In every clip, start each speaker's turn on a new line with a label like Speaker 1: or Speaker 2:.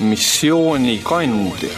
Speaker 1: missioonikandja.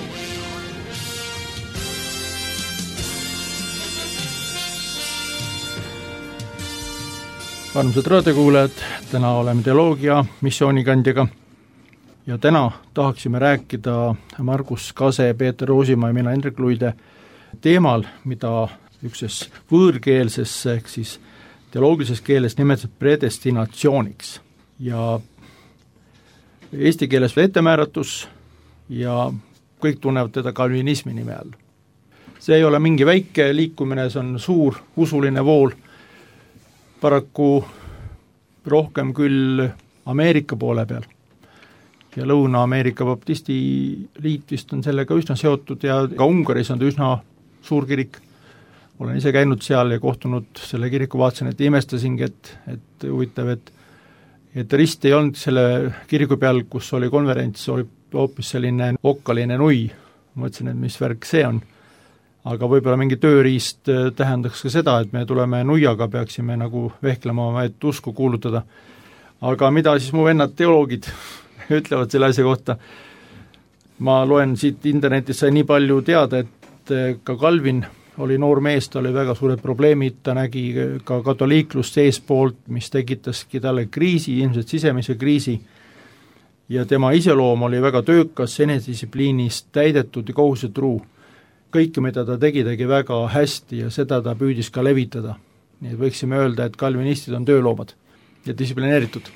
Speaker 2: Armsad raadiokuulajad, täna oleme teoloogia missioonikandjaga ja täna tahaksime rääkida Margus Kase, Peeter Roosimaa ja mina, Hendrik Luide teemal, mida ükses võõrkeelses ehk siis teoloogilises keeles nimetatud predestinatsiooniks ja eesti keeles ettemääratus ja kõik tunnevad teda kalvinismi nime all. See ei ole mingi väike liikumine, see on suur usuline vool, paraku rohkem küll Ameerika poole peal ja Lõuna-Ameerika Baptisti liit vist on sellega üsna seotud ja ka Ungaris on ta üsna suur kirik. Olen ise käinud seal ja kohtunud selle kiriku, vaatasin, et imestasingi, et huvitav, et rist ei olnud selle kiriku peal, kus oli konverents, oli hoopis selline okkaline nui. Mõtlesin, et mis värk see on. Aga võib-olla mingi tööriist tähendaks ka seda, et me tuleme nuiaga, peaksime nagu vehklema, et usku kuulutada. Aga mida siis mu vennad teoloogid ütlevad selle asja kohta? Ma loen siit internetis, sai nii palju teada, et ka Calvin oli noor mees, ta oli väga suured probleemid, ta nägi ka katoliiklust seespoolt, mis tekitaski talle kriisi, ilmselt sisemise kriisi, ja tema iseloom oli väga töökas, enesedistsipliinist täidetud ja kohusetruu. Kõike, mida ta tegi väga hästi ja seda ta püüdis ka levitada. Nii et võiksime öelda, et kalvinistid on tööloomad ja distsiplineeritud.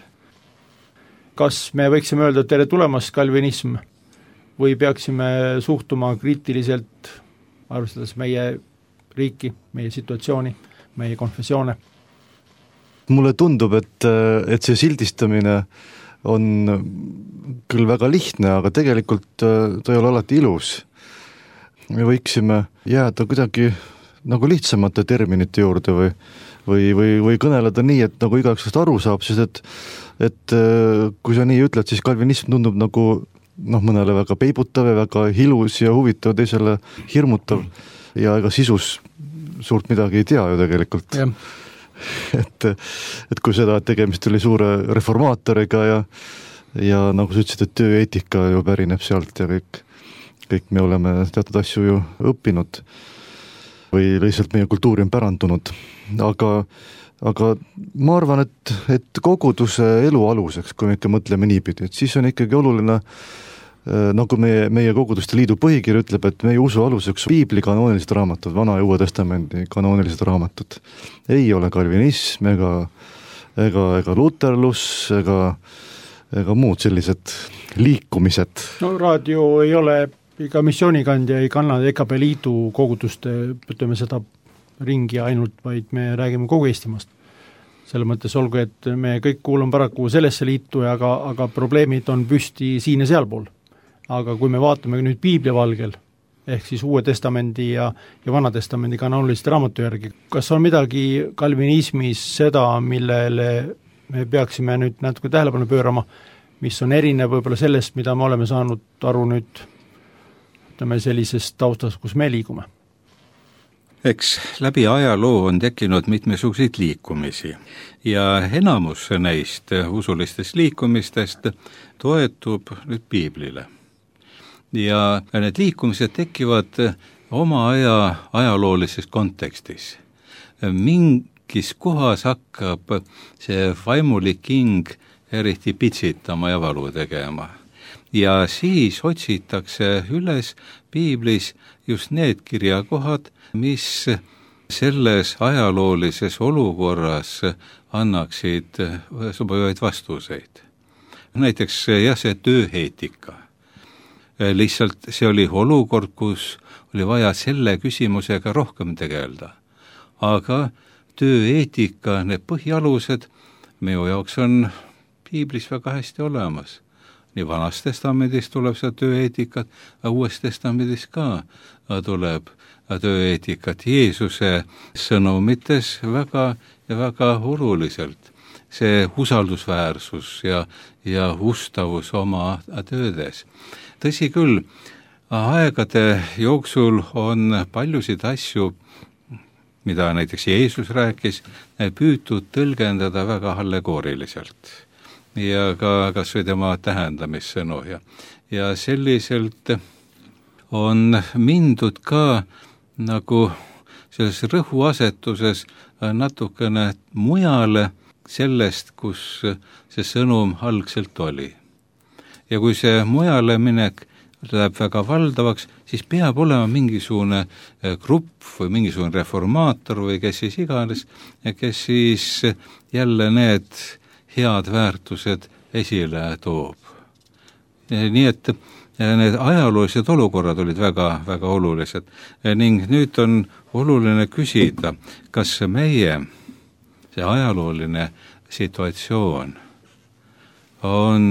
Speaker 2: Kas me võiksime öelda, et tere tulemast kalvinism või peaksime suhtuma kriitiliselt, arvestades meie riiki, meie situatsiooni, meie konfessioone?
Speaker 3: Mulle tundub, et see sildistamine on küll väga lihtne, aga tegelikult ta ei ole alati ilus. Me võiksime jääda kuidagi nagu lihtsamate terminite juurde või kõneleda nii, et nagu igaüks aru saab, sest et kui sa nii ütled, siis kalvinism tundub nagu mõnele väga peibutav ja väga ilus ja huvitav, teisele hirmutav ja ega sisus suurt midagi ei tea ju tegelikult. Et kui seda, et tegemist oli suure reformaatoriga ja nagu sa ütlesid, et tööeetika ju pärineb sealt ja kõik me oleme teatud asju ju õppinud või lihtsalt meie kultuuri on pärandunud. Aga ma arvan, et koguduse elu aluseks, kui me ikka mõtleme niipidi, et siis on ikkagi oluline, nagu meie koguduste liidu põhikiri ütleb, et meie usu aluseks piibli kanoonilised raamatud, Vana ja Uue Testamendi kanoonilised raamatud. Ei ole kalvinism ega luterlus ega muud sellised liikumised.
Speaker 2: No raadio ei ole, ega missioonikandja ei kanna EKP liidu koguduste, ütleme seda ringi ainult, vaid me räägime kogu Eestimaast. Selle mõttes olgu, et me kõik kuulame paraku sellesse liitu, aga probleemid on püsti siin ja sealpool. Aga kui me vaatame nüüd piibli valgel, ehk siis Uue Testamendi ja Vana Testamendi kanooniliste raamatu järgi, kas on midagi kalvinismis seda, millele me peaksime nüüd natuke tähelepanu pöörama, mis on erinev võib-olla sellest, mida me oleme saanud aru nüüd sellisest taustast, kus me liigume?
Speaker 4: Eks läbi ajaloo on tekkinud mitmesuguseid liikumisi ja enamus neist usulistest liikumistest toetub nüüd piiblile. Ja need liikumised tekivad oma ajaloolises kontekstis. Mingis kohas hakkab see vaimulik hing eriti pitsitama ja valu tegema. Ja siis otsitakse üles piiblis just need kirjakohad, mis selles ajaloolises olukorras annaksid sobivaid vastuseid. Näiteks see tööeetika. Lihtsalt see oli olukord, kus oli vaja selle küsimusega rohkem tegeleda. Aga tööeetika, need põhialused minu jaoks on piiblis väga hästi olemas. Nii Vanas Testamendis tuleb seda tööeetikat, aga Uues Testamendis ka tuleb tööeetikat Jeesuse sõnumites väga ja väga oluliselt. See usaldusväärsus ja ustavus oma töödes. Tõsi küll, aegade jooksul on paljusid asju, mida näiteks Jeesus rääkis, püütud tõlgendada väga allegooriliselt. ja ka kas või tema tähendamissõnu ja selliselt on mindud ka nagu selles rõhuasetuses natukene mujale sellest, kus see sõnum algselt oli. Ja kui see mujale minek läheb väga valdavaks, siis peab olema mingisugune grupp või mingisugune reformaator või kes siis iganes, kes siis jälle need head väärtused esile toob. Nii et need ajaloolised olukorrad olid väga, väga olulised ning nüüd on oluline küsida, kas see ajalooline situatsioon on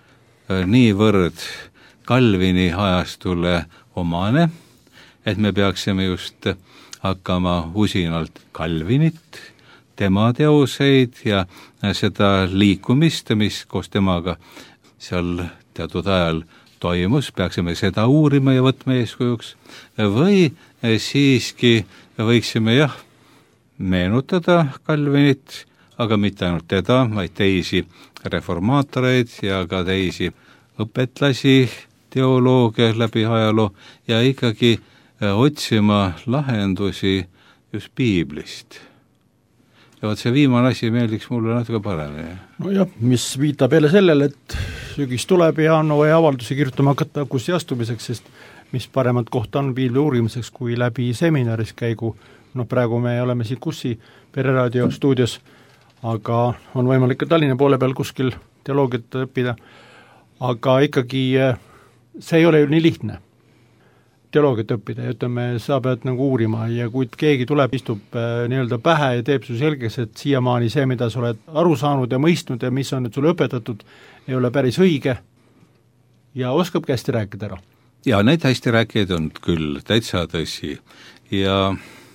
Speaker 4: niivõrd Calvini ajastule omane, et me peaksime just hakkama usinalt Calvinit, tema teoseid ja seda liikumist, mis koos temaga seal teatud ajal toimus, peaksime seda uurima ja võtma eeskujuks, või siiski võiksime meenutada Calvinit, aga mitte ainult teda, vaid teisi reformaatoreid ja ka teisi õpetlasi, teoloogia läbi ajaloo ja ikkagi otsima lahendusi just piiblist. Ja võt see viimane asi meeldiks mulle natuke paremini.
Speaker 2: No jah, mis viitab jälle sellele, et sügis tuleb ja on vaja avaldusi kirjutama hakata kursi astumiseks, sest mis paremat kohta on piibli uurimiseks kui läbi seminaris käigu. Praegu me oleme siin Kussi Pereraadio stuudios, aga on võimalik ka Tallinna poole peal kuskil teoloogiat õppida, aga ikkagi see ei ole ju nii lihtne teoloogiat õppida ja ütleme, sa pead nagu uurima ja kui keegi tuleb, istub nii-öelda pähe ja teeb su selgeks, et siiamaani see, mida sa oled aru saanud ja mõistnud ja mis on nüüd sulle õpetatud, ei ole päris õige ja oskabki hästi rääkida ära.
Speaker 4: Ja neid hästi rääkijaid on küll täitsa tõsi ja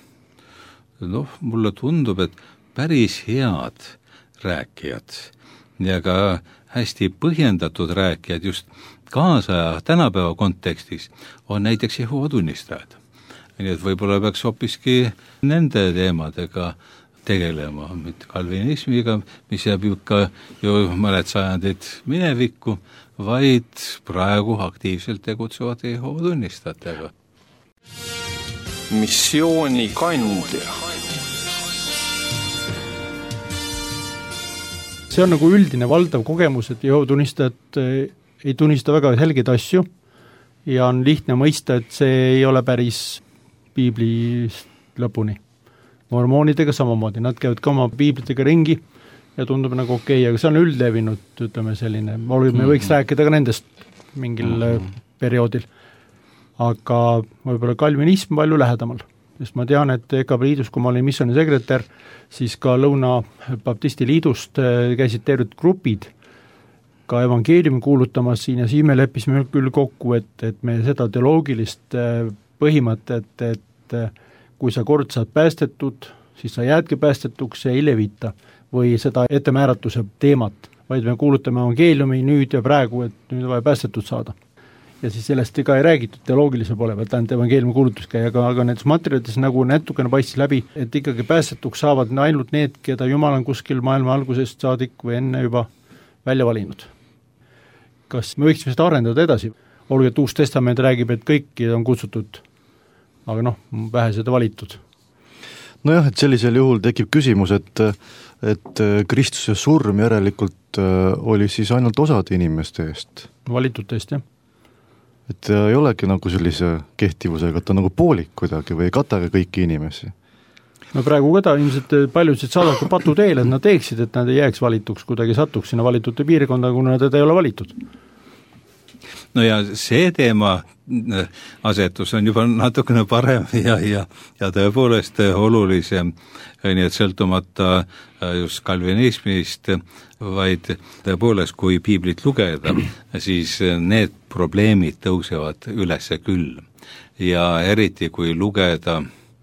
Speaker 4: mulle tundub, et päris head rääkijad ja ka hästi põhjendatud rääkijad just kaasaja tänapäeva kontekstis on näiteks Jehova tunnistajad. Nii et võib-olla peaks hoopiski nende teemadega tegelema, mitte kalvinismiga, mis jääb ju mõned sajandid minevikku, vaid praegu aktiivselt tegutsevate Jehova tunnistajatega.
Speaker 1: Missiooni kandja.
Speaker 2: See on nagu üldine valdav kogemus, et Jehova tunnistajad ei tunnista väga helgeid asju ja on lihtne mõista, et see ei ole päris piiblist lõpuni. Mormoonidega samamoodi, nad käivad ka oma piiblitega ringi ja tundub nagu okei, aga see on üldlevinud, ütleme selline, me võiks rääkida ka nendest mingil perioodil, aga võib-olla kalvinism palju lähedamal, sest ma tean, et EKB liidus, kui ma olin missiooni sekretär, siis ka Lõuna-Baptisti liidust käisid terved grupid ka evangeeliumi kuulutamas siin ja siin me leppisime küll kokku, et me seda teoloogilist põhimõtet, et kui sa kord saad päästetud, siis sa jäädki päästetuks ja ei levita või seda ettemääratuse teemat, vaid me kuulutame evangeeliumi nüüd ja praegu, et nüüd on vaja päästetud saada. Ja siis sellest ka ei räägitud teoloogilise poole pealt, ainult evangeeliumi kuulutus käi, aga nendes materjalides nagu natukene paistis läbi, et ikkagi päästetuks saavad ainult need, keda Jumal on kuskil maailma algusest saadik või enne juba välja valinud. Kas me võiksime seda arendada edasi? Olgu, et Uus Testament räägib, et kõiki on kutsutud, aga vähe seda valitud.
Speaker 3: Nojah, et sellisel juhul tekib küsimus, et Kristuse surm järelikult oli siis ainult osad inimeste eest.
Speaker 2: Valitud eest, jah.
Speaker 3: Et ei olegi nagu sellise kehtivusega, et on nagu poolik kuidagi või ei katagi kõiki inimesi.
Speaker 2: No praegu ka ilmselt paljusid saadab ka patu teele, et nad teeksid, et nad ei jääks valituks, kuidagi satuks sinna valitute piirkonda, kuna teda ei ole valitud.
Speaker 4: No ja see teema asetus on juba natukene parem ja tõepoolest olulisem, nii et sõltumata just kalvinismist, vaid tõepoolest, kui piiblit lugeda, siis need probleemid tõusevad üles küll. Ja eriti, kui lugeda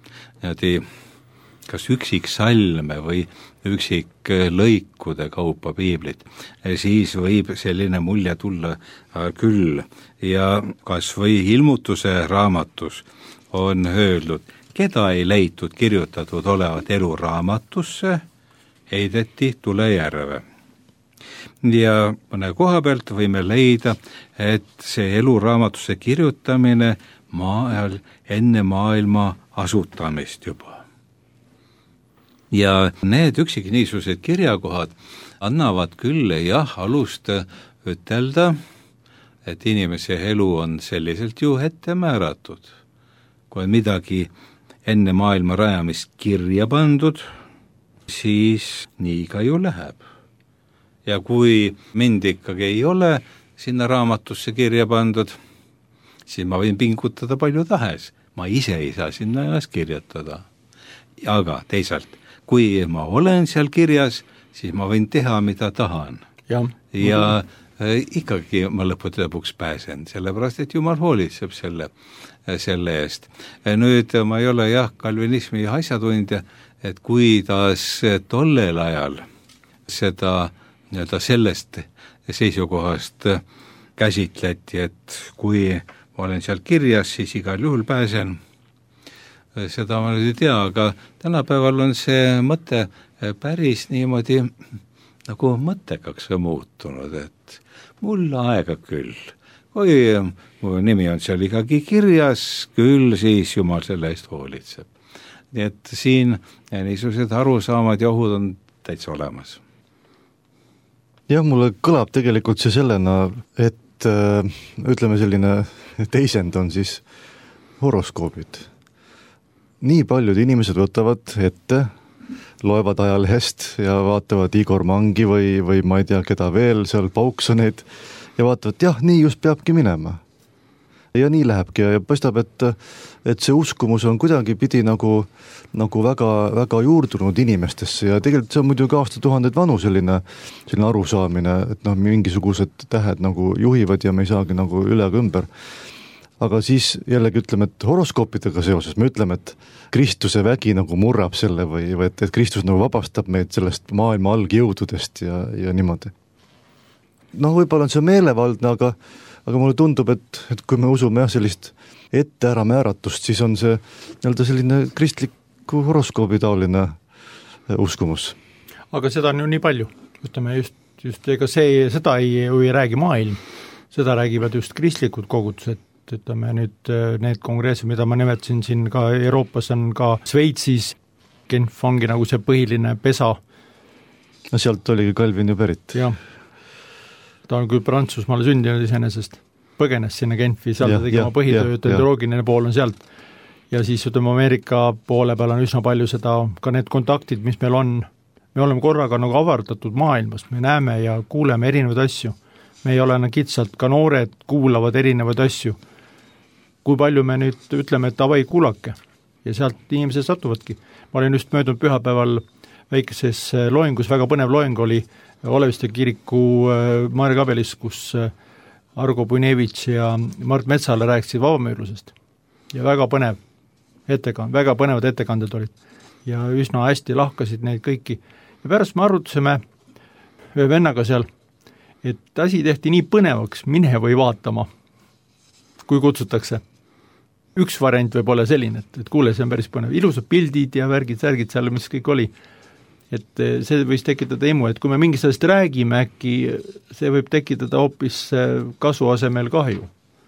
Speaker 4: kas üksik salme või üksik lõikude kaupa piiblit, siis võib selline mulje tulla küll. Ja kas või ilmutuse raamatus on öeldud, keda ei leitud kirjutatud olevat elu raamatusse, heideti tulejärve. ja mõne koha pealt võime leida, et see eluraamatusse kirjutamine maa ajal enne maailma asutamist juba. Ja need üksik niisugused kirjakohad annavad küll alust ütelda, et inimese elu on selliselt ju ette määratud. Kui on midagi enne maailma rajamist kirja pandud, siis nii ka ju läheb. Ja kui mind ikkagi ei ole sinna raamatusse kirja pandud, siis ma võin pingutada palju tahes. Ma ise ei saa sinna ennast kirjutada. Aga teisalt, kui ma olen seal kirjas, siis ma võin teha, mida tahan. Ja ikkagi ma lõppude lõpuks pääsen, sellepärast, et Jumal hoolitseb selle eest. Nüüd ma ei ole kalvinismi asjatundja, et kuidas tollel ajal seda nii-öelda sellest seisukohast käsitleti, et kui ma olen seal kirjas, siis igal juhul pääsen. Seda ma nüüd ei tea, aga tänapäeval on see mõte päris niimoodi nagu mõttekaks muutunud, et mul aega küll. Kui mu nimi on seal ikkagi kirjas, küll siis Jumal selle eest hoolitseb. Nii et siin niisugused arusaamad ja ohud on täitsa olemas.
Speaker 3: Jah, mulle kõlab tegelikult see sellena, et ütleme selline teisend on siis horoskoobid. Nii paljud inimesed võtavad ette, loevad ajalehest ja vaatavad Igor Mangi või ma ei tea, keda veel, seal Pauksoneid ja vaatavad, jah, nii just peabki minema. Ja nii lähebki ja paistab, et see uskumus on kuidagi pidi nagu väga, väga juurdunud inimestesse ja tegelikult see on muidugi aastatuhandeid vanu selline arusaamine, et mingisugused tähed nagu juhivad ja me ei saagi nagu üle ega ümber. Aga siis jällegi ütleme, et horoskoopidega seoses me ütleme, et Kristuse vägi nagu murrab selle või et Kristus nagu vabastab meid sellest maailma algjõududest ja niimoodi. Võib-olla on see meelevaldne, aga mulle tundub, et kui me usume sellist ette ära määratust, siis on see selline kristliku horoskoobi taoline uskumus.
Speaker 2: Aga seda on ju nii palju, ütleme just ega seda ei räägi maailm, seda räägivad just kristlikud kogudused, ütleme nüüd need kongressid, mida ma nimetasin siin ka Euroopas on ka Sveitsis, Genf ongi nagu see põhiline pesa.
Speaker 3: No sealt oligi Calvin ju pärit.
Speaker 2: Jah. Ta on küll Prantsusmaale sündinud iseenesest, põgenes sinna Genfi, seal ta tegi oma põhitöö, teoloogiline pool on sealt. Ja siis ütleme Ameerika poole peal on üsna palju seda, ka need kontaktid, mis meil on, me oleme korraga nagu avardatud maailmas, me näeme ja kuuleme erinevaid asju. Me ei ole kitsalt, ka noored kuulavad erinevaid asju. Kui palju me nüüd ütleme, et avai kuulake ja sealt inimesed satuvadki. Ma olin just möödunud pühapäeval väikeses loengus, väga põnev loeng oli Oleviste kiriku Maarja Kabelis, kus Argo Punevitš ja Mart Metsale rääkisid vabamüürlusest. Ja väga põnevad ettekanded olid. Ja üsna hästi lahkasid neid kõiki. Ja pärast me arutasime ühe vennaga seal, et asi tehti nii põnevaks, mine või vaatama, kui kutsutakse. Üks variant võib olla selline, et kuule, see on päris põnev. Ilusad pildid ja värgid, särgid seal, mis kõik oli. Et see võis tekitada emu, et kui me mingi sellest räägime, äkki see võib tekitada hoopis kasu asemel kahju.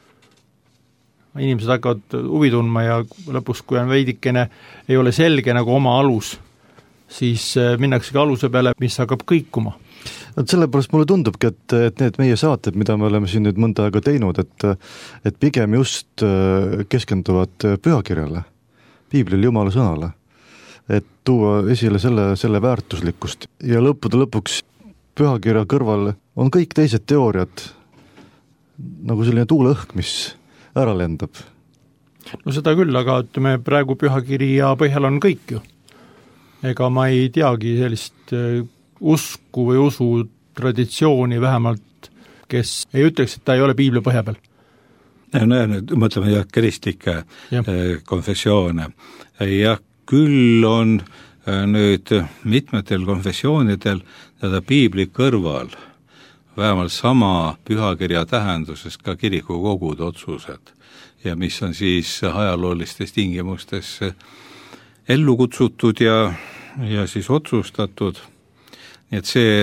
Speaker 2: Inimesed hakkavad huvi tundma ja lõpus, kui on veidikene, ei ole selge nagu oma alus, siis minnakse ka aluse peale, mis hakkab kõikuma.
Speaker 3: Sellepärast mulle tundubki, et need meie saated, mida me oleme siin nüüd mõnda aega teinud, et pigem just keskenduvad pühakirjale, Piiblile, Jumala sõnale, et tuua esile selle väärtuslikkust ja lõppude lõpuks pühakirja kõrval on kõik teised teooriad nagu selline tuuleõhk, mis ära lendab.
Speaker 2: No seda küll, aga ütleme praegu pühakirja põhjal on kõik ju. Ega ma ei teagi sellist usku või usu traditsiooni vähemalt, kes ei ütleks, et ta ei ole piibli põhja peal.
Speaker 4: Nüüd mõtleme kristlikke konfessioone. Jah, küll on nüüd mitmetel konfessioonidel täda piibli kõrval vähemalt sama pühakirja tähenduses ka kirikukogud otsused ja mis on siis ajaloolistes tingimustes ellu kutsutud ja siis otsustatud. Nii et see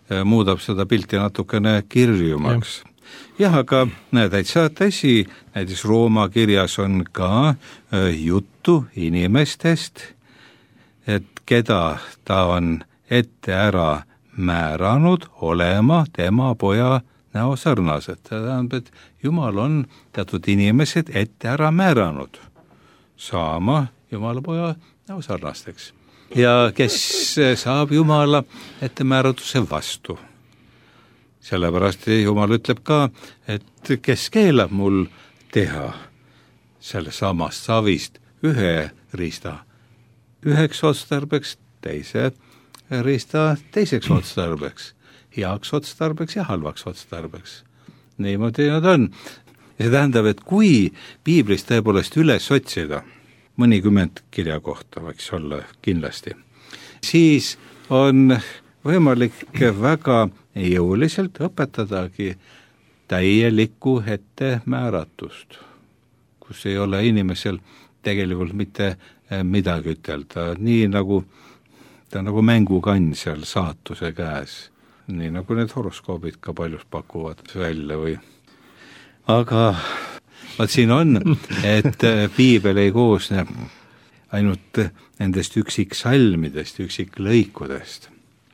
Speaker 4: muudab seda pilti natukene kirjumaks. Jah, aga täitsa tõsi, näiteks Rooma kirjas on ka juttu inimestest, et keda ta on ette ära määranud olema tema poja näo sarnased. Tähendab, et Jumal on teatud inimesed ette ära määranud saama Jumala poja näo sarnasteks. Ja kes saab Jumala ettemääratuse vastu. Sellepärast Jumal ütleb ka, et kes keelab mul teha selle samast savist ühe riista üheks otstarbeks, teise riista teiseks otstarbeks, heaks otstarbeks ja halvaks otstarbeks. Niimoodi nad on. Ja see tähendab, et kui piiblist tõepoolest üles otsida, mõnikümmend kirja kohta võiks olla kindlasti, siis on võimalik väga jõuliselt õpetadagi täielikku ettemääratust, kus ei ole inimesel tegelikult mitte midagi ütelda, nii nagu ta nagu mängukann seal saatuse käes, nii nagu need horoskoobid ka paljus pakuvad välja või. Aga siin on, et piibel ei koosne ainult nendest üksiksalmidest, üksiklõikudest.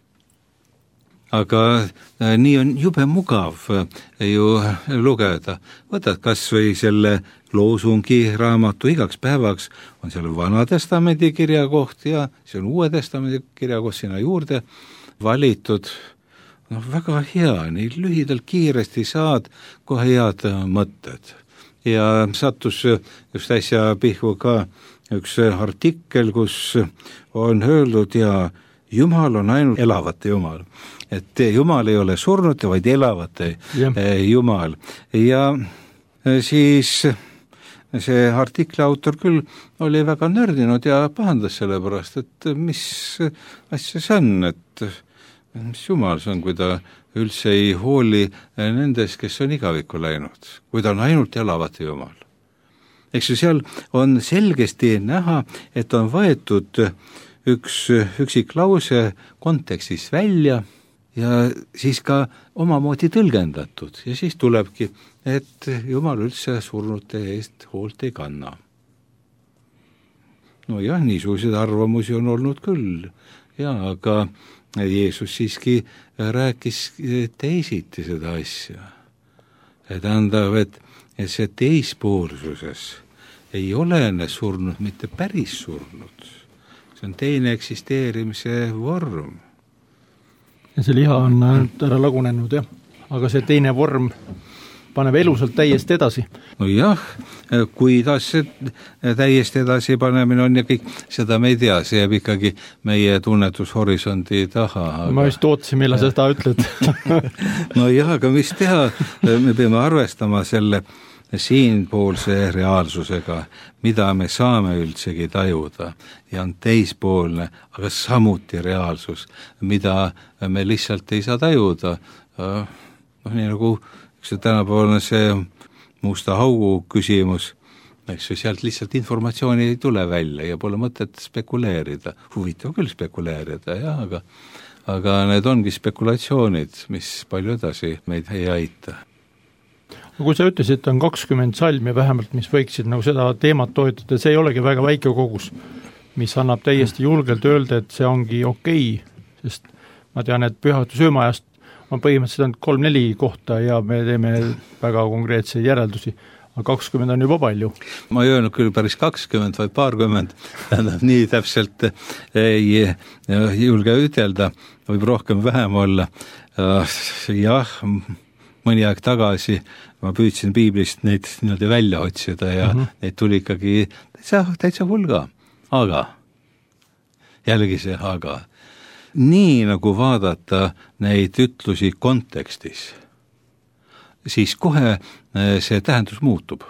Speaker 4: Aga nii on jube mugav ju lugeda. Võtad kas või selle loosungi raamatu igaks päevaks, on seal Vana Testamendi kirjakoht ja see on Uue Testamendi kirjakoht sinna juurde valitud. Väga hea, nii lühidalt kiiresti saad kohe head mõtted. Ja sattus just äsja pihvu ka üks artikkel, kus on öeldud ja Jumal on ainult elavate Jumal. Et Jumal ei ole surnud, vaid elavate Jumal. Ja siis see artikli autor küll oli väga nördinud ja pahandas selle pärast, et mis asja see on, et mis Jumal see on, kui ta üldse ei hooli nendest, kes on igavikku läinud, kui ta on ainult elavate Jumal. Eks seal on selgesti näha, et on võetud üks üksiklause kontekstis välja ja siis ka omamoodi tõlgendatud ja siis tulebki, et Jumal üldse surnute eest hoolt ei kanna. No jah, niisuguseid arvamusi on olnud küll, ja aga Jeesus siiski rääkis teisiti seda asja. Tähendab, et see teispoolsuses ei olene surnud, mitte päris surnud. See on teine eksisteerimise vorm.
Speaker 2: Ja see liha on ära lagunenud, jah. Aga see teine vorm paneb elusalt täiesti edasi.
Speaker 4: No jah, kuidas see täiesti edasi panemine on ja kõik seda me ei tea, see jääb ikkagi meie tunnetushorisondi taha. Aga...
Speaker 2: Ma just ootsin, millal sa seda ütled.
Speaker 4: No jah, aga mis teha, me peame arvestama selle siinpoolse reaalsusega, mida me saame üldsegi tajuda ja on teispoolne, aga samuti reaalsus, mida me lihtsalt ei saa tajuda. Nii nagu see tänapäevalne see musta augu küsimus, eks sealt lihtsalt informatsiooni ei tule välja ja pole mõtet spekuleerida. Huvitav küll spekuleerida, jah, aga need ongi spekulatsioonid, mis palju edasi meid ei aita.
Speaker 2: Kui sa ütlesid, et on 20 salmi vähemalt, mis võiksid nagu seda teemat toetada, see ei olegi väga väike kogus, mis annab täiesti julgelt öelda, et see ongi okei, sest ma tean, et pühatu söömaajast on põhimõtteliselt 3-4 kohta ja me teeme väga konkreetseid järeldusi, aga 20 on juba palju.
Speaker 4: Ma ei öelnud küll päris 20, vaid paarkümmend, nii täpselt ei julge ütelda, võib rohkem vähem olla. Jah, mõni aeg tagasi ma püüdsin piiblist neid niimoodi välja otsida ja neid tuli ikkagi täitsa hulga. Aga, jällegi see aga, nii nagu vaadata neid ütlusi kontekstis, siis kohe see tähendus muutub.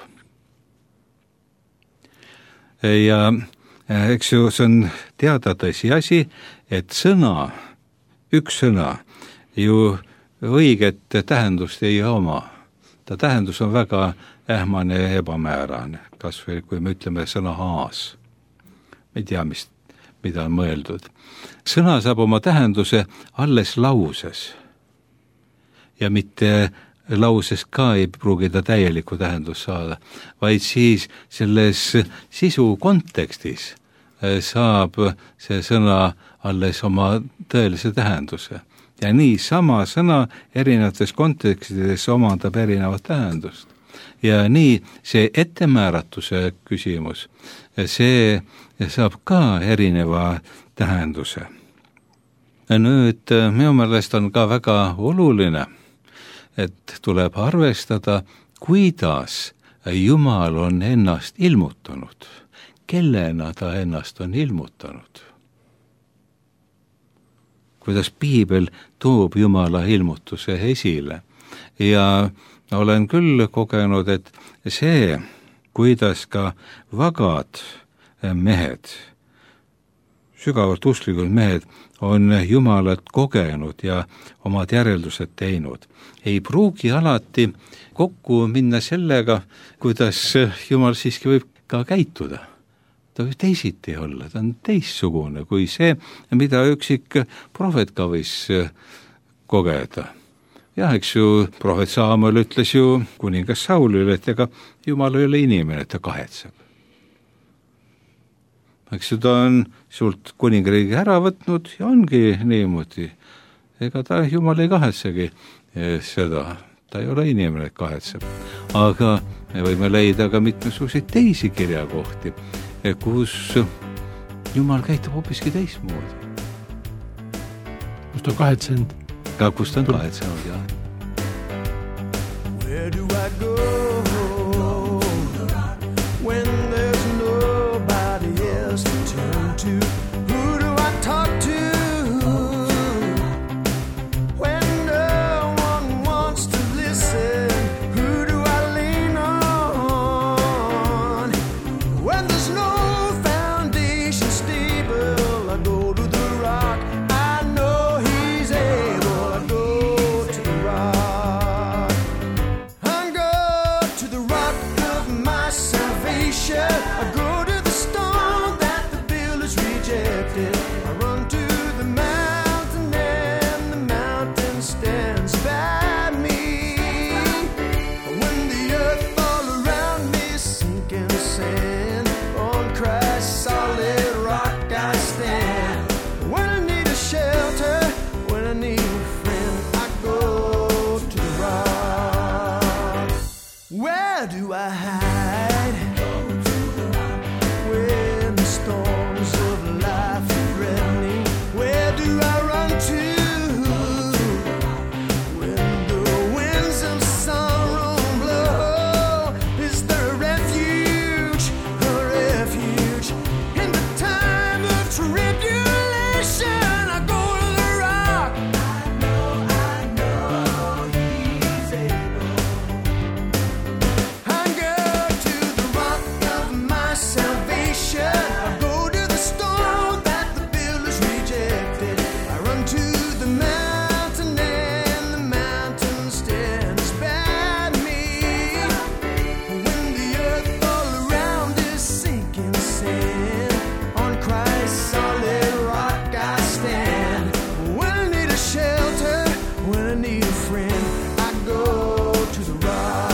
Speaker 4: Ja eks ju, see on teada tõsiasi, et sõna, üks sõna ju õiget tähendust ei oma. Ta tähendus on väga ähmane ja ebamäärane, kas või kui me ütleme sõna haas. Me ei tea, mida on mõeldud. Sõna saab oma tähenduse alles lauses. ja mitte lauses ka ei pruugi ta täielikku tähendust saada, vaid siis selles sisu kontekstis saab see sõna alles oma tõelise tähenduse. Ja nii sama sõna erinevates kontekstides omandab erinevat tähendust. Ja nii see ettemääratuse küsimus, see saab ka erineva tähenduse. Nüüd minu meelest on ka väga oluline, et tuleb arvestada, kuidas Jumal on ennast ilmutanud, kellena ta ennast on ilmutanud. Kuidas Piibel toob Jumala ilmutuse esile. Ja olen küll kogenud, et see, kuidas ka vagad mehed, sügavalt usklikud mehed, on Jumalat kogenud ja omad järeldused teinud. Ei pruugi alati kokku minna sellega, kuidas Jumal siiski võib ka käituda. Ta võib teisiti olla, ta on teistsugune kui see, mida üksik prohvet ka võis kogeda. Ja eks ju, prohvet Saamuel ütles ju kuningas Saulile, et ega Jumal ei ole inimene, et ta kahetseb. Eks ju, ta on sult kuningriigi ära võtnud ja ongi niimoodi. Ega ta Jumal ei kahetsegi seda, ta ei ole inimene, et kahetseb. Aga me võime leida ka mitmesuguseid teisi kirjakohti, kus Jumal käitub hoopiski teistmoodi.
Speaker 2: Kus ta on kahetsenud?
Speaker 4: Ka kus ta on kahetsenud, jah.
Speaker 5: Where do I go when there's nobody else to turn to? Who do I talk to when no one wants to listen? Who do I lean on when there's no foundation stable? I go to the rock. I know he's able. I go to the rock. I go to the rock of my salvation. I go to the stone that the builders rejected. I run to the mountain and the mountain stands by me. When the earth all around me is sinking sand, on Christ's solid rock I stand. When I need a shelter, when I need a friend, I go to the rock. Where do I hide when the storms of life threaten me? Where do I run to when the winds of sorrow blow? Is there a refuge in the time of tribulation? I go to the rock. I know he's able. I go to the rock of my salvation. I go to the stone that the builders rejected. I run to the mountain and the mountain stands by me. When the earth all around is sinking sand, on Christ's solid rock I stand. When I need a shelter, when I need a friend, I go to the rock.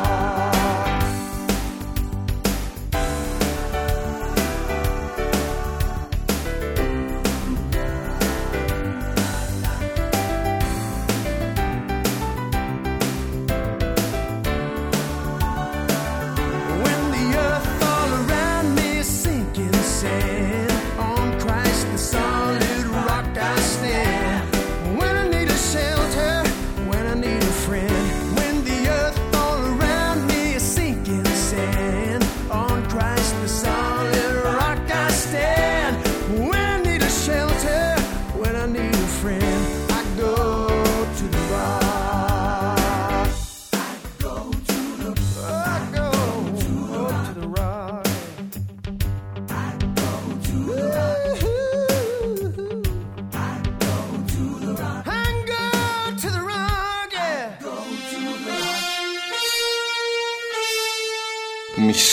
Speaker 5: When the earth all around me is sinking sand, on Christ the solid rock I stand. When I need a shelter, when I need a friend, when the earth all around me is sinking sand, on Christ the solid rock I stand. When I need a shelter, when I need a friend, I go to the rock. I go to the rock. I go to the rock. I go to the rock. I go to the rock. I go to the rock, yeah. Go to the rock.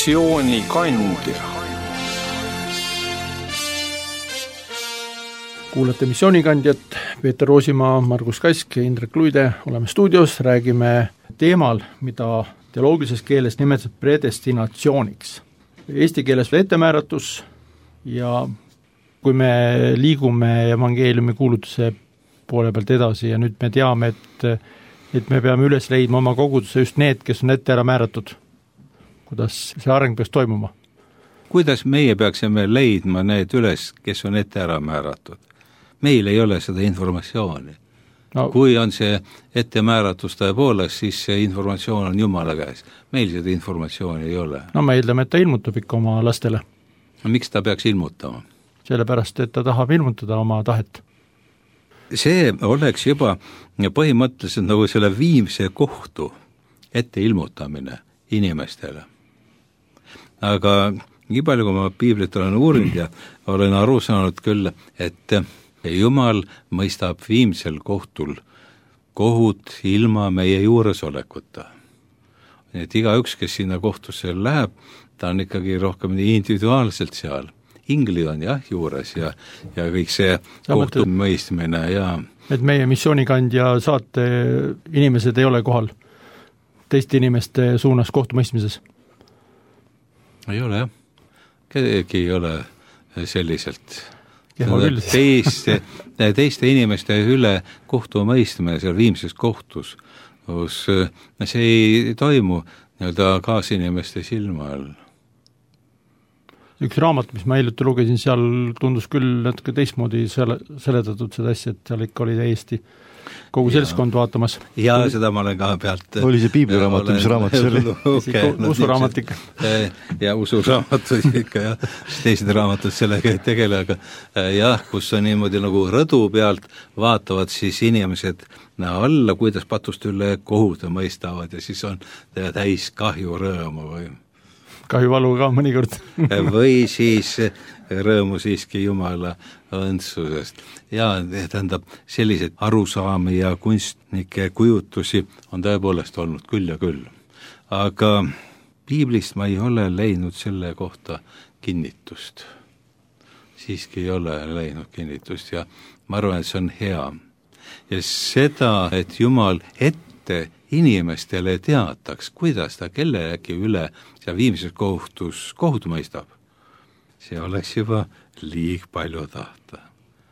Speaker 1: Missiooni kandja.
Speaker 2: kuulate missioonikandjat, Peeter Roosimaa, Margus Kask ja Indrek Luide, oleme stuudios, räägime teemal, mida teoloogilises keeles nimetatud predestinatsiooniks. Eesti keeles ettemääratus ja kui me liigume evangeeliumi kuulutuse poole pealt edasi ja nüüd me teame, et me peame üles leidma oma koguduse just need, kes on ette ära määratud, kuidas see areng peaks toimuma?
Speaker 4: Kuidas meie peaksime leidma need üles, kes on ette ära määratud? Meil ei ole seda informatsiooni. No, kui on see ettemääratus tõepoolest, siis see informatsioon on Jumala käes. Meil seda informatsiooni ei ole.
Speaker 2: No me eeldame, et ta ilmutab ikka oma lastele.
Speaker 4: No, miks ta peaks ilmutama?
Speaker 2: Sellepärast, et ta tahab ilmutada oma tahet.
Speaker 4: See oleks juba põhimõtteliselt nagu selle viimse kohtu ette ilmutamine inimestele. Aga nii palju, kui ma piiblit olen uurinud ja olen aru saanud küll, et Jumal mõistab viimsel kohtul kohut ilma meie juuresolekuta. Nii et igaüks, kes sinna kohtusse läheb, ta on ikkagi rohkem individuaalselt seal. Inglid on jah juures ja kõik see kohtu mõistmine ja
Speaker 2: et meie missioonikandja saate inimesed ei ole kohal teiste inimeste suunas kohtumõistmises?
Speaker 4: Ei ole jah. Keegi ei ole selliselt teiste inimeste üle kohtu mõistmine seal viimses kohtus, kus see ei toimu nii-öelda kaasinimeste silma all.
Speaker 2: Üks raamat, mis ma hiljuti lugesin, seal tundus küll natuke teistmoodi seletatud seda asja, et seal ikka oli täiesti kogu seltskond vaatamas.
Speaker 4: Ja seda ma olen ka pealt
Speaker 3: oli see piibliraamat, mis raamat see oli?
Speaker 2: Usuraamat ikka.
Speaker 4: Ja usuraamat ikka ja teised raamatud sellega ei tegele, aga jah, kus on niimoodi nagu rõdu pealt vaatavad siis inimesed alla, kuidas patust üle kohut mõistavad ja siis on täis kahju rõõmu või
Speaker 2: kahjuvalu ka mõnikord.
Speaker 4: või siis rõõmu siiski Jumala õndsusest. Ja tähendab, sellised arusaami ja kunstnike kujutusi on tõepoolest olnud küll ja küll. Aga piiblist ma ei ole leidnud selle kohta kinnitust. Siiski ei ole leidnud kinnitust ja ma arvan, et see on hea. Ja seda, et Jumal ette inimestele teataks, kuidas ta kellegi üle seal viimses kohtu mõistab. See oleks juba liig palju tahta.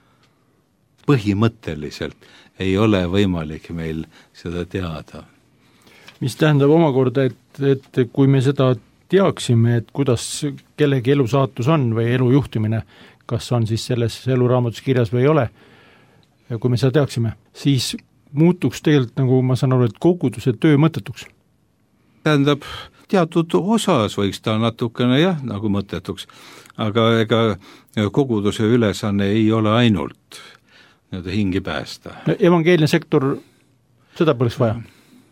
Speaker 4: Põhimõtteliselt ei ole võimalik meil seda teada.
Speaker 2: Mis tähendab omakorda, et kui me seda teaksime, et kuidas kellegi elu saatus on või elu juhtimine, kas on siis selles eluraamatus kirjas või ei ole, ja kui me seda teaksime, siis muutuks tegelikult, nagu ma saan aru, et koguduse töö mõttetuks.
Speaker 4: Tähendab, teatud osas võiks ta natukene jah, nagu mõttetuks, aga ega koguduse ülesanne ei ole ainult hingi päästa.
Speaker 2: Evangeelne sektor, seda poleks vaja?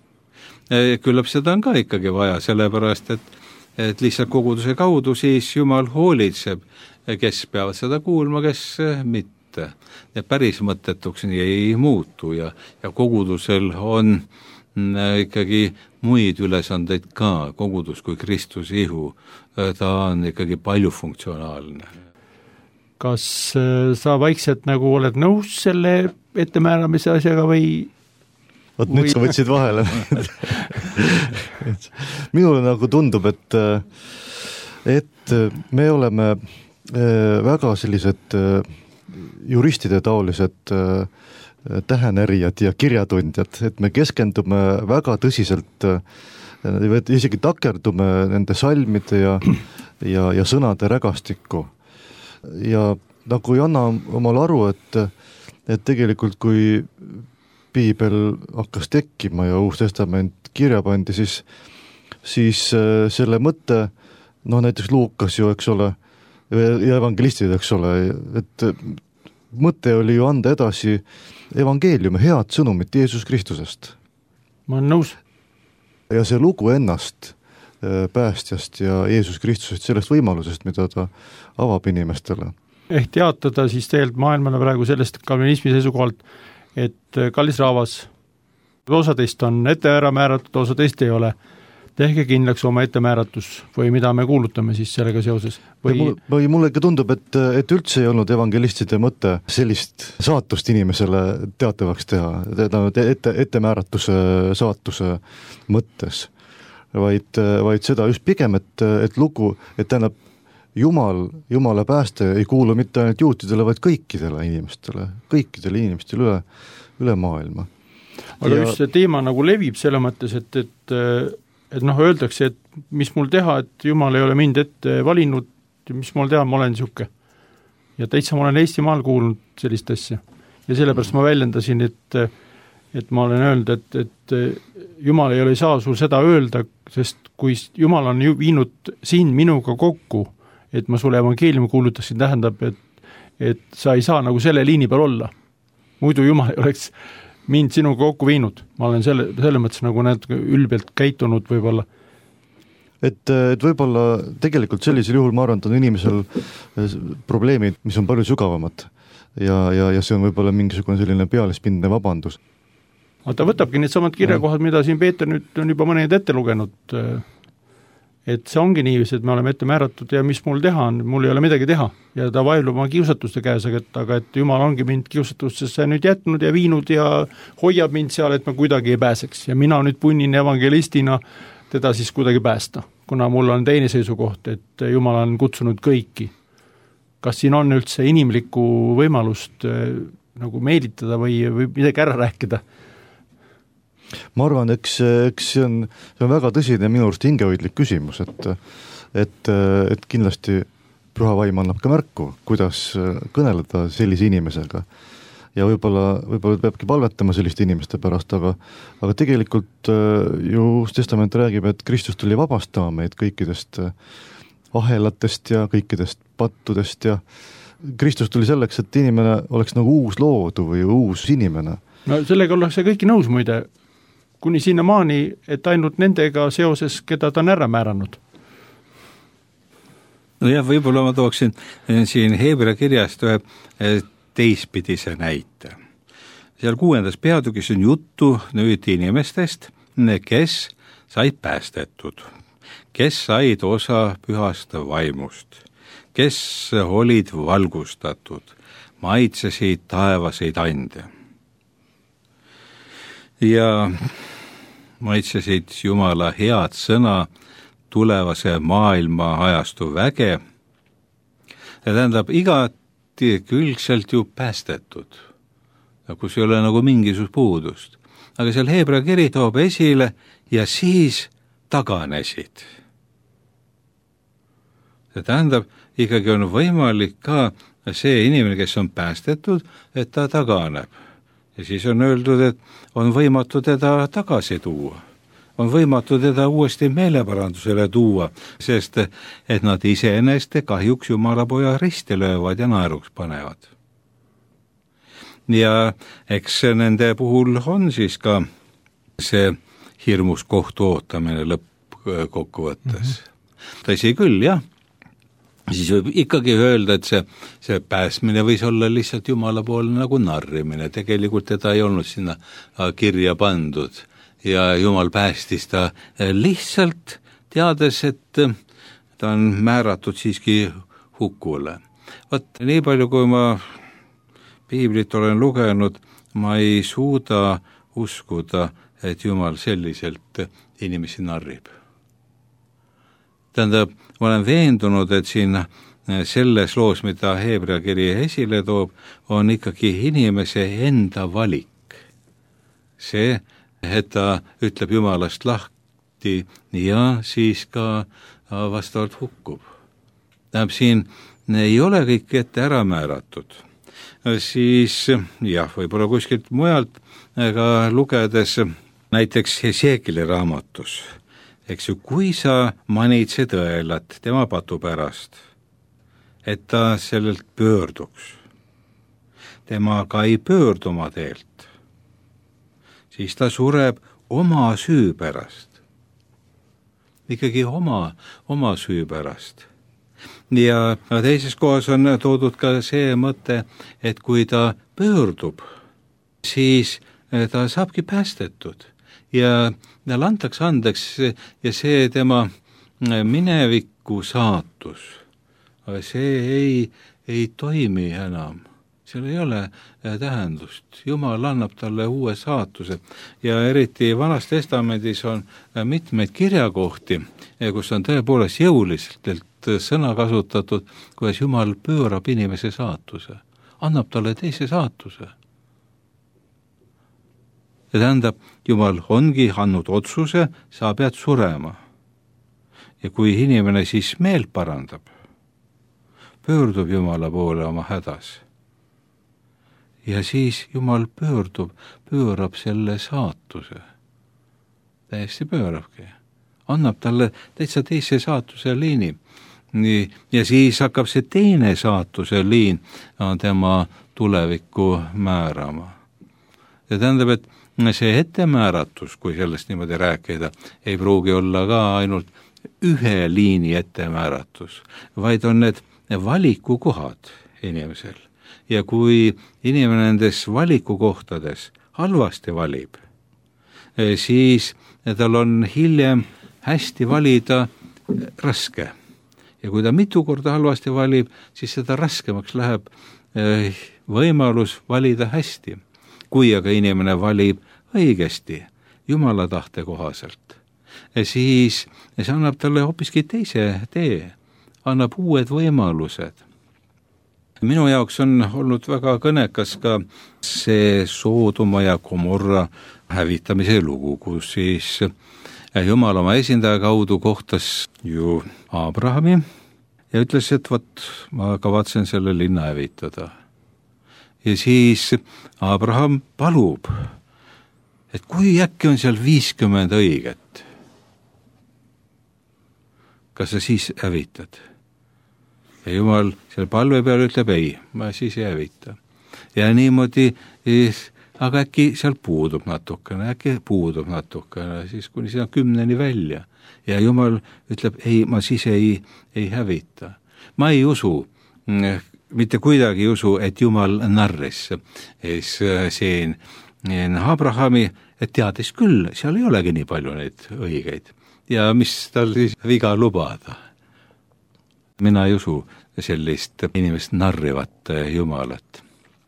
Speaker 4: Küllap seda on ka ikkagi vaja, sellepärast, et lihtsalt koguduse kaudu siis Jumal hoolitseb, kes peavad seda kuulma, kes mitte. Ja päris mõttetuks nii ei muutu ja kogudusel on ikkagi muid ülesandeid ka, kogudus kui Kristus ihu, ta on ikkagi palju funktsionaalne.
Speaker 2: Kas sa vaikselt nagu oled nõus selle ettemääramise asjaga või?
Speaker 3: Vot nüüd sa võtsid vahele. Minule nagu tundub, et me oleme väga sellised juristide taolised tähenärijad ja kirjatundjad, et me keskendume väga tõsiselt, isegi takerdume nende salmide ja sõnade rägastikku. Ja nagu ei anna omal aru, et tegelikult kui piibel hakkas tekkima ja Uus Testament kirja pandi, siis selle mõtte, näiteks Luukas ju, eks ole, ja evangelistid, eks ole, et mõte oli ju anda edasi evangeeliumi, head sõnumit Jeesus Kristusest.
Speaker 2: Ma olen nõus.
Speaker 3: Ja see lugu ennast päästjast ja Jeesus Kristusest, sellest võimalusest, mida ta avab inimestele.
Speaker 2: Ehk teatada siis tegelikult maailmale praegu sellest kalvinismi seisukohalt, et kallis rahvas, osa teist on ette ära määratud, osa teist ei ole. tehke kindlaks oma ettemääratus või mida me kuulutame siis sellega seoses.
Speaker 3: Või mulle ikka tundub, et üldse ei olnud evangelistide mõte sellist saatust inimesele teatavaks teha, ettemääratuse saatuse mõttes, vaid seda just pigem, et lugu, et tähendab, Jumala pääste ei kuulu mitte ainult juutidele, vaid kõikidele inimestele üle maailma.
Speaker 2: Aga just see teema nagu levib selle mõttes, et öeldakse, et mis mul teha, et Jumal ei ole mind ette valinud, mis mul teha, ma olen niisugune. Ja täitsa ma olen Eestimaal kuulnud sellist asja. Ja sellepärast ma väljendasin, et ma olen öelnud, et Jumal ei ole saa sul seda öelda, sest kui Jumal on viinud sind minuga kokku, et ma sulle evangeeliumi kuulutaksin, tähendab, et sa ei saa nagu selle liini peal olla. Muidu Jumal ei oleks mind sinuga kokku viinud. Ma olen selle mõttes nagu ülbelt käitunud võib-olla.
Speaker 3: Et võib-olla tegelikult sellisel juhul ma arvan, et on inimesel probleemid, mis on palju sügavamad ja see on võib-olla mingisugune selline pealispindne vabandus.
Speaker 2: Ta võtabki need samad kirjakohad, mida siin Peeter nüüd on juba mõned ette lugenud, et see ongi niiviisi, et me oleme ette määratud ja mis mul teha on, mul ei ole midagi teha ja ta vaevlub oma kiusatuste käes, aga et Jumal ongi mind kiusatustesse nüüd jätnud ja viinud ja hoiab mind seal, et ma kuidagi ei pääseks ja mina nüüd punnin evangelistina teda siis kuidagi päästa, kuna mul on teine seisukoht, et Jumal on kutsunud kõiki. Kas siin on üldse inimlikku võimalust nagu meelitada või midagi ära rääkida?
Speaker 3: Ma arvan, eks see on väga tõsine minu arust hingehoidlik küsimus, et kindlasti Püha Vaim annab ka märku, kuidas kõneleda sellise inimesega ja võib-olla peabki palvetama selliste inimeste pärast, aga tegelikult ju testament räägib, et Kristus tuli vabastama meid kõikidest ahelatest ja kõikidest pattudest ja Kristus tuli selleks, et inimene oleks nagu uus loodu või uus inimene.
Speaker 2: No sellega ollakse kõiki nõus muide, kuni sinna maani, et ainult nendega seoses, keda ta on ära määranud.
Speaker 4: No jah, võib-olla ma tooksin siin Heebrea kirjast ühe teistpidise näite. Seal 6. peatükis on juttu nüüd inimestest, kes said päästetud, kes said osa pühast vaimust, kes olid valgustatud, maitsesid taevaseid ande. Ja maitsesid Jumala head sõna tulevase maailma ajastu väge ja tähendab igati külgselt ju päästetud, kus ei ole nagu mingisugust puudust. Aga seal Heebrea kiri toob esile ja siis taganesid. See tähendab, ikkagi on võimalik ka see inimene, kes on päästetud, et ta taganeb. Ja siis on öeldud, et on võimatu teda tagasi tuua. On võimatu teda uuesti meeleparandusele tuua, sest et nad iseenesest kahjuks Jumalapoja risti löövad ja naeruks panevad. Ja eks nende puhul on siis ka see hirmus kohtu ootamine lõppkokkuvõttes. Tõsi küll, jah. Siis võib ikkagi öelda, et see pääsmine võis olla lihtsalt Jumala poole nagu narrimine. Tegelikult teda ei olnud sinna kirja pandud ja Jumal päästis ta lihtsalt teades, et ta on määratud siiski hukule. Vaat nii palju, kui ma piiblit olen lugenud, ma ei suuda uskuda, et Jumal selliselt inimesi narrib. Tähendab, ma olen veendunud, et siin selles loos, mida Heebrea kiri esile toob, on ikkagi inimese enda valik. See, et ta ütleb Jumalast lahti ja siis ka vastavalt hukkub. Tähendab, siin ei ole kõik ette ära määratud. Siis jah, võib-olla kuskilt mujalt ka lugedes näiteks Heseekili raamatus, eks ju, kui sa manitsed õelat tema patu pärast, et ta sellelt pöörduks, tema ka ei pöördu oma teelt, siis ta sureb oma süü pärast, ikkagi oma süü pärast. Ja teises kohas on toodud ka see mõte, et kui ta pöördub, siis ta saabki päästetud ja talle antakse andeks ja see tema mineviku saatus, see ei toimi enam. Seal ei ole tähendust. Jumal annab talle uue saatuse ja eriti Vanas Testamendis on mitmeid kirjakohti, kus on tõepoolest jõuliselt sõna kasutatud, kuidas Jumal pöörab inimese saatuse, annab talle teise saatuse. Ja tähendab, Jumal ongi andnud otsuse, sa pead surema. Ja kui inimene siis meelt parandab, pöördub Jumala poole oma hädas. Ja siis Jumal pöörab selle saatuse. Täiesti pöörabki. Annab talle täitsa teise saatuse liini. Ja siis hakkab see teine saatuse liin tema tulevikku määrama. Ja tähendab, et see ettemääratus, kui sellest niimoodi rääkida, ei pruugi olla ka ainult ühe liini ettemääratus, vaid on need valikukohad inimesel. Ja kui inimene nendes valikukohtades halvasti valib, siis tal on hiljem hästi valida raske. Ja kui ta mitu korda halvasti valib, siis seda raskemaks läheb võimalus valida hästi. Kui aga inimene valib õigesti, Jumala tahte kohaselt, siis see annab talle hoopiski teise tee, annab uued võimalused. Minu jaoks on olnud väga kõnekas ka see Soodoma ja Gomorra hävitamise lugu, kus siis Jumal oma esindaja kaudu kohtas ju Abrahami ja ütles, et ma kavatsen selle linna hävitada. Ja siis Abraham palub, et kui äkki on seal 50 õiget, kas sa siis hävitad? Ja Jumal selle palve peale ütleb, ei, ma siis ei hävita. Ja niimoodi, aga äkki seal puudub natukene, siis kuni sinna 10 välja. Ja Jumal ütleb, ei, ma siis ei hävita. Ma ei usu, mitte kuidagi ei usu, et Jumal narris siin Abrahami, et teadis küll, seal ei olegi nii palju neid õigeid. Ja mis tal siis viga lubada? Mina ei usu sellist inimest narrivat Jumalat.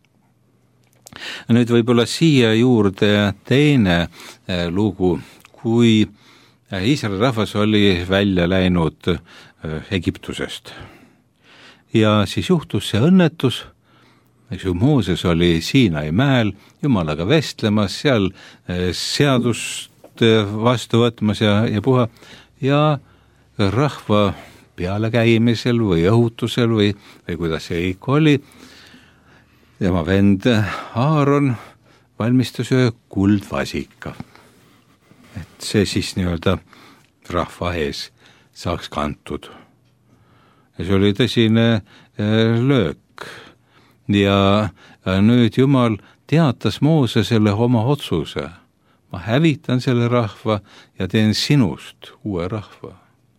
Speaker 4: Nüüd võib-olla siia juurde teine lugu, kui Iisraeli rahvas oli välja läinud Egiptusest. Ja siis juhtus see õnnetus, Mooses oli Siinai mäel Jumalaga vestlemas, seal seadust vastu võtmas ja puha ja rahva pealekäimisel või õhutusel või kuidas see ikka oli. Tema vend Aaron valmistas ühe kuldvasika. Et see siis nii-öelda rahva ees saaks kantud. Ja see oli tõsine löök. Ja nüüd Jumal teatas Moosesele oma otsuse. Ma hävitan selle rahva ja teen sinust uue rahva.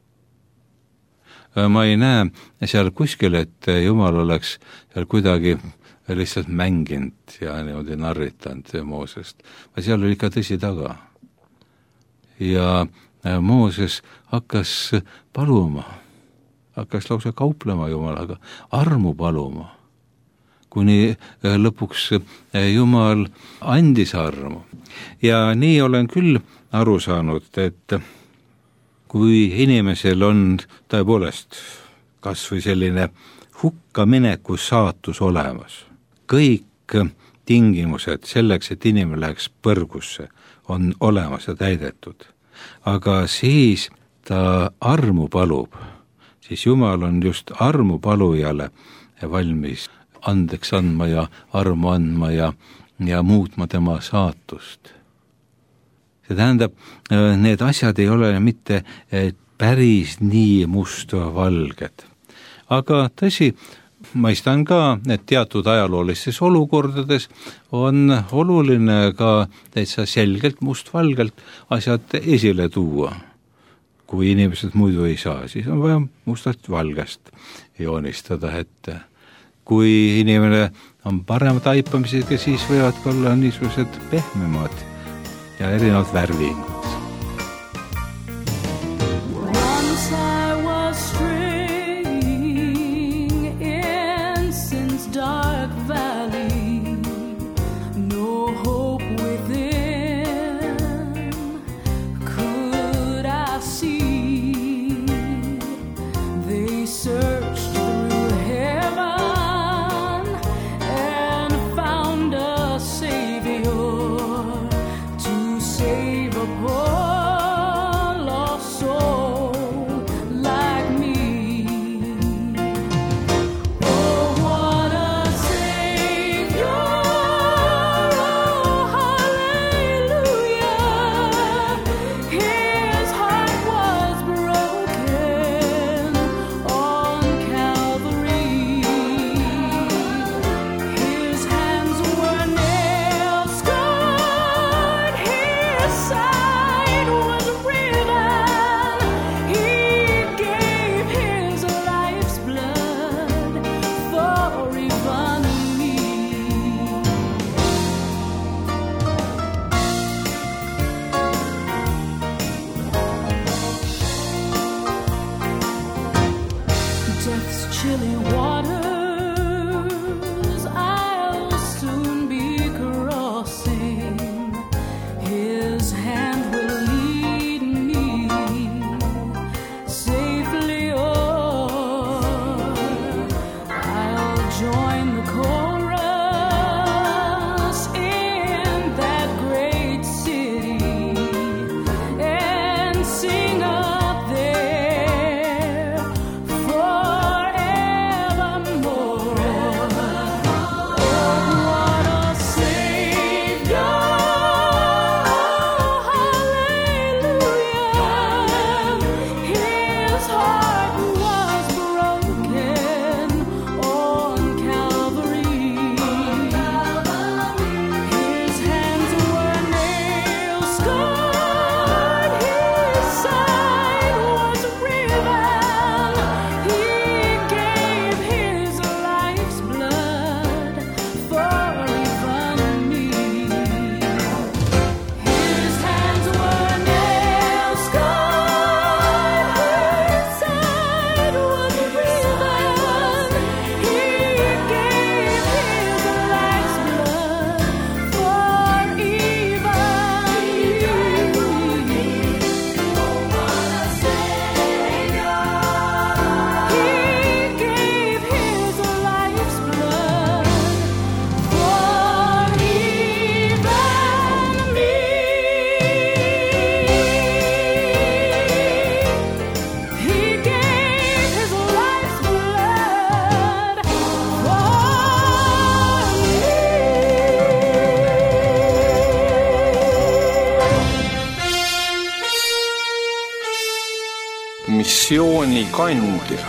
Speaker 4: Ma ei näe seal kuskil, et Jumal oleks seal kuidagi lihtsalt mänginud ja niimoodi narritanud Moosest. Seal oli ikka tõsi taga. Ja Mooses hakkas paluma, hakkas lausa kauplema Jumalaga, armu paluma, kuni lõpuks Jumal andis armu. Ja nii olen küll aru saanud, et kui inimesel on tõepoolest kas või selline hukkamineku saatus olemas, kõik tingimused selleks, et inimene läheks põrgusse, on olemas ja täidetud. Aga siis ta armu palub, siis Jumal on just armu palujale valmis andeks andma ja armu andma ja muutma tema saatust. See tähendab, need asjad ei ole mitte päris nii musta-valged. Aga tõsi, mõistan ka, et teatud ajaloolistes olukordades on oluline ka täitsa selgelt mustvalgelt asjad esile tuua. Kui inimesed muidu ei saa, siis on vaja mustalt valgest joonistada ette. Kui inimene on parema taipamisega, siis võivad olla niisugused pehmemad ja erinevad värvingud.
Speaker 6: Once I was straying in sin's dark valley, no hope within could I see. They searched through heaven and found a Savior to save a poor lost soul like me. Oh, what a Savior! Oh, hallelujah! His heart was broken on Calvary. His hands were nail-scarred. His side was riven. He gave his life's blood for even me. Death's chilly waters I'll soon be crossing. His hand will lead me safely o'er. I'll join the chorus in that great city and sing up there forevermore. Oh, what a Savior! Oh, hallelujah! His heart was broken on Calvary. His hands were nail-scarred. His side was riven. He gave his life's blood for even me. His hands were nail-scarred. His side was riven. He gave his life's blood for even me. Oh, what a Savior! He gave his life's blood for even me. He gave his life's blood for me.
Speaker 1: Missioonikandja.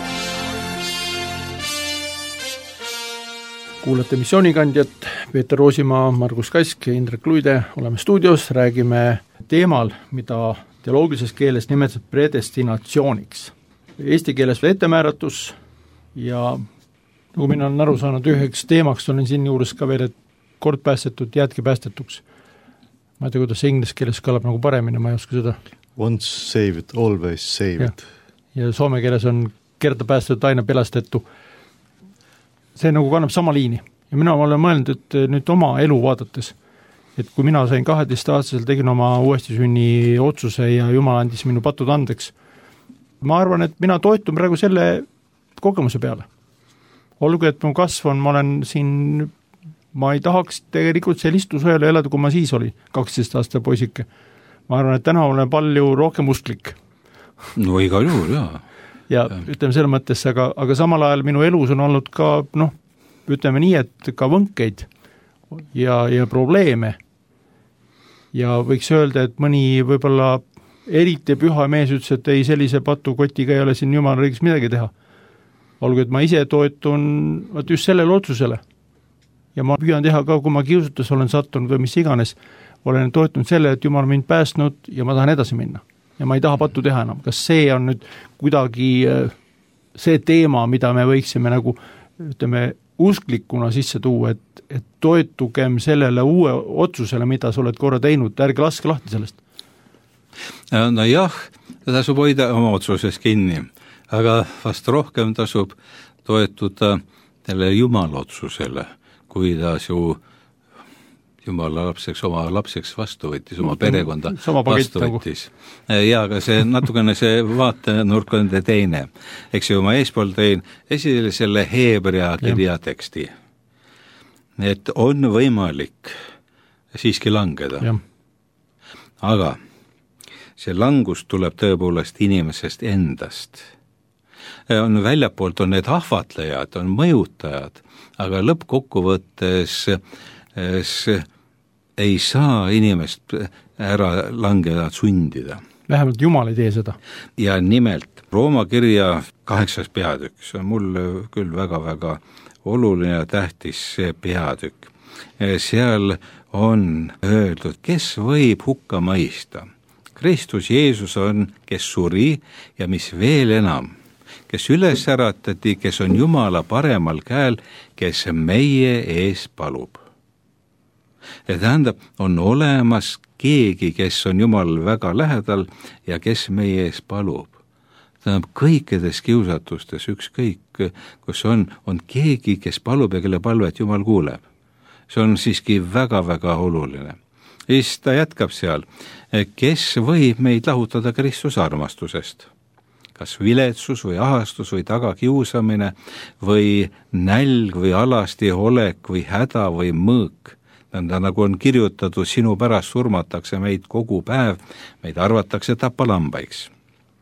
Speaker 2: Kuulate Missioonikandjat, Peeter Roosimaa, Margus Kask ja Indrek Luide, oleme stuudios, räägime teemal, mida teoloogilises keeles nimetatud predestinatsiooniks. Eesti keeles ettemääratus ja nagu mina olen aru saanud, üheks teemaks olen siin juures ka veel, et kord päästetud, jäädki päästetuks. Ma ei tea, kuidas see inglise keeles kõlab nagu paremini, ma ei oska seda.
Speaker 3: Once saved, always saved.
Speaker 2: Ja soome keeles on kerta päästetud, aina pelastettu. See nagu kannab sama liini. Ja mina olen mõelnud, et nüüd oma elu vaadates, et kui mina sain 12-aastaselt, tegin oma uuestisünni otsuse ja Jumal andis minu patud andeks, ma arvan, et mina toetun praegu selle kogemuse peale. Olgu, et mu kasv on, ma olen siin, ma ei tahaks tegelikult see listusõjale elada, kui ma siis oli 12 aasta poisike. Ma arvan, et täna olen palju rohkem usklik.
Speaker 4: No igal juhul, jaa.
Speaker 2: Ja ütleme selle mõttes, aga samal ajal minu elus on olnud ka, ütleme nii, et ka võnkeid ja probleeme. Ja võiks öelda, et mõni võib-olla eriti püha mees ütles, et ei, sellise patukotiga ei ole siin Jumala riigis midagi teha. Olgu, et ma ise toetun just sellele otsusele. Ja ma püüan teha ka, kui ma kiusutus olen sattunud või mis iganes, olen toetunud selle, et Jumal mind päästnud ja ma tahan edasi minna. Ja ma ei taha pattu teha enam. Kas see on nüüd kuidagi see teema, mida me võiksime nagu, ütleme, usklikuna sisse tuua, et toetugem sellele uue otsusele, mida sa oled korra teinud, ärge laske lahti sellest.
Speaker 4: No jah, tasub hoida oma otsuses kinni, aga vast rohkem tasub toetuda selle Jumala otsusele, kui ta su Jumala lapseks, oma lapseks vastu võttis, oma perekonda vastu võttis. Ja aga see natukene see vaatenurk on teine. Eks ju, ma eespool tõin esile selle Heebrea kirjateksti. Et on võimalik siiski langeda.
Speaker 2: Ja.
Speaker 4: Aga see langus tuleb tõepoolest inimesest endast. On väljapoolt on need ahvatlejad, on mõjutajad, aga lõppkokkuvõttes ei saa inimest ära langeda sundida.
Speaker 2: Vähemalt Jumal ei tee seda.
Speaker 4: Ja nimelt, Rooma kirja 8. peatükk, see on mul küll väga-väga oluline ja tähtis see peatükk. Seal on öeldud, kes võib hukka mõista. Kristus Jeesus on, kes suri ja mis veel enam, kes üles äratati, kes on Jumala paremal käel, kes meie ees palub. Ja tähendab, on olemas keegi, kes on Jumal väga lähedal ja kes meie ees palub. Tähendab, kõikides kiusatustes, ükskõik kus on keegi, kes palub ja kelle palvet Jumal kuuleb. See on siiski väga-väga oluline. Siis ta jätkab seal, kes võib meid lahutada Kristuse armastusest. Kas viletsus või ahastus või tagakiusamine või nälg või alasti olek või häda või mõõk. Tähendab, nagu on kirjutatud, sinu pärast surmatakse meid kogu päev, meid arvatakse tapalambaiks.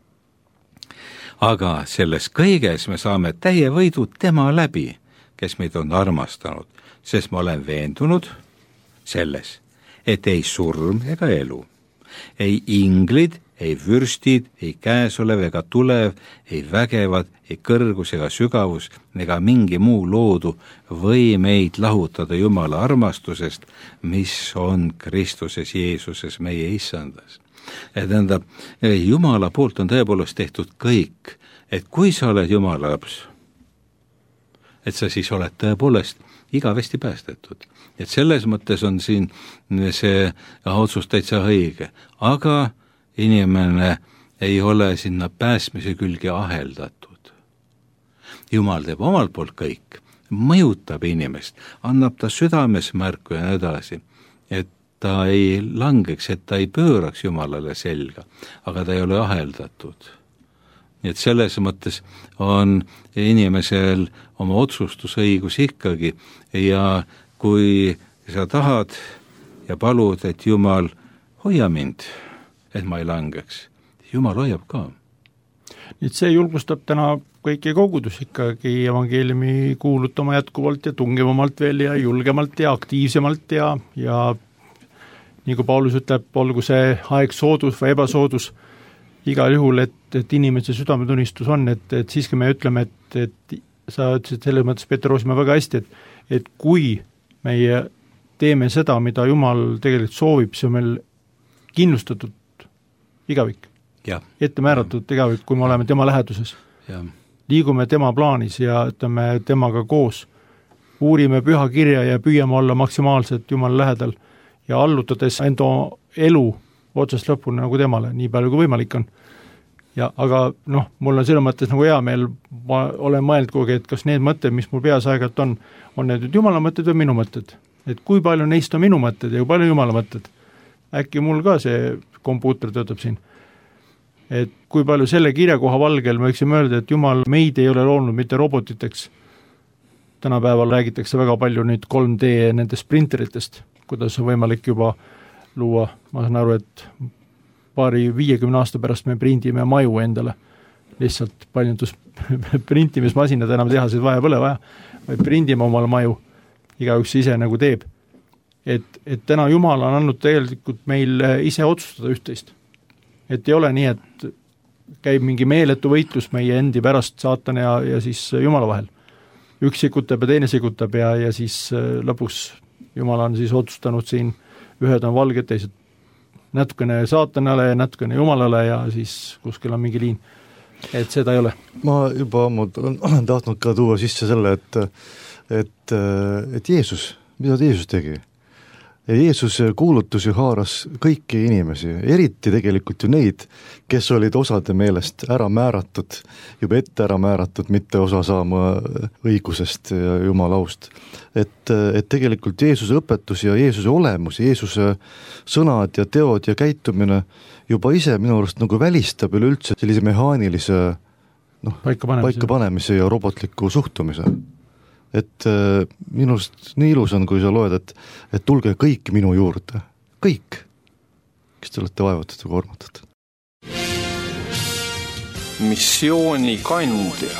Speaker 4: Aga selles kõiges me saame täie võidu tema läbi, kes meid on armastanud, sest ma olen veendunud selles, et ei surm ega elu, ei inglid, ei vürstid, ei käesolev ega tulev, ei vägevad, ei kõrgus ega sügavus ega mingi muu loodu või meid lahutada Jumala armastusest, mis on Kristuses Jeesuses meie issandas. Ja tähendab, Jumala poolt on tõepoolest tehtud kõik, et kui sa oled Jumala laps, et sa siis oled tõepoolest igavesti päästetud. Et selles mõttes on siin see otsus täitsa õige, aga inimene ei ole sinna pääsmise külge aheldatud. Jumal teeb omalt poolt kõik, mõjutab inimest, annab ta südames märku ja nii edasi, et ta ei langeks, et ta ei pööraks Jumalale selga, aga ta ei ole aheldatud. Nii et selles mõttes on inimesel oma otsustusõigus ikkagi ja kui sa tahad ja palud, et Jumal hoia mind, et ma ei langeks, Jumal hoiab ka.
Speaker 2: Nii et see julgustab täna kõiki kogudus ikkagi evangeeliumi kuulutama jätkuvalt ja tungevamalt veel ja julgemalt ja aktiivsemalt ja nii kui Paulus ütleb, olgu see aeg soodus või ebasoodus, igal juhul, et inimese südametunnistus on, et siiski me ütleme, et sa ütlesid selles mõttes, Peeter Roosimaa, väga hästi, et kui meie teeme seda, mida Jumal tegelikult soovib, see on meil kindlustatud igavik. Ette määratud igavik, kui me oleme tema läheduses. Liigume tema plaanis ja ütleme temaga koos. Uurime püha kirja ja püüame olla maksimaalselt Jumala lähedal ja allutades enda elu otsast lõpuni nagu temale, nii palju kui võimalik on. Ja aga mul on selle mõttes nagu hea meel, ma olen mõelnud kogu aeg, et kas need mõtted, mis mul peas aegalt on need Jumala mõtted või minu mõtted. Et kui palju neist on minu mõtted ja kui palju Jumala mõtted. Äkki mul ka see kompuuter töötab siin. Et kui palju selle kirjakoha valgel me võiksime öelda, et Jumal meid ei ole loonud mitte robotiteks. Tänapäeval räägitakse väga palju nüüd 3D nendest printeritest, kuidas on võimalik juba luua. Ma saan aru, et 50 aasta pärast me prindime maju endale. Lihtsalt paljundus printimismasinad enam tehasid vaja pole vaja, vaid prindime omale maju. Igaüks ise nagu teeb. Et täna Jumal on andnud tegelikult meil ise otsustada üht-teist. Et ei ole nii, et käib mingi meeletu võitlus meie endi pärast saatana ja siis Jumala vahel. Üks sikutab ja teine sikutab ja siis lõpuks Jumal on siis otsustanud siin, ühed on valged, teised natukene saatanale ja natukene Jumalale ja siis kuskil on mingi liin. Et seda ei ole.
Speaker 3: Ma juba olen tahtnud ka tuua sisse selle, et et Jeesus, mida Jeesus tegi? Ja Jeesuse kuulutus ju haaras kõiki inimesi, eriti tegelikult ju neid, kes olid osade meelest ära määratud, juba ette ära määratud, mitte osa saama õigusest ja Jumala aust. Et tegelikult Jeesuse õpetus ja Jeesuse olemus, Jeesuse sõnad ja teod ja käitumine juba ise minu arust nagu välistab üleüldse sellise mehaanilise paikapanemise ja robotliku suhtumise. Et minu arust nii ilus on, kui sa loed, et tulge kõik minu juurde, kõik, kes te olete vaevatud ja koormatud.
Speaker 1: missiooni kandja.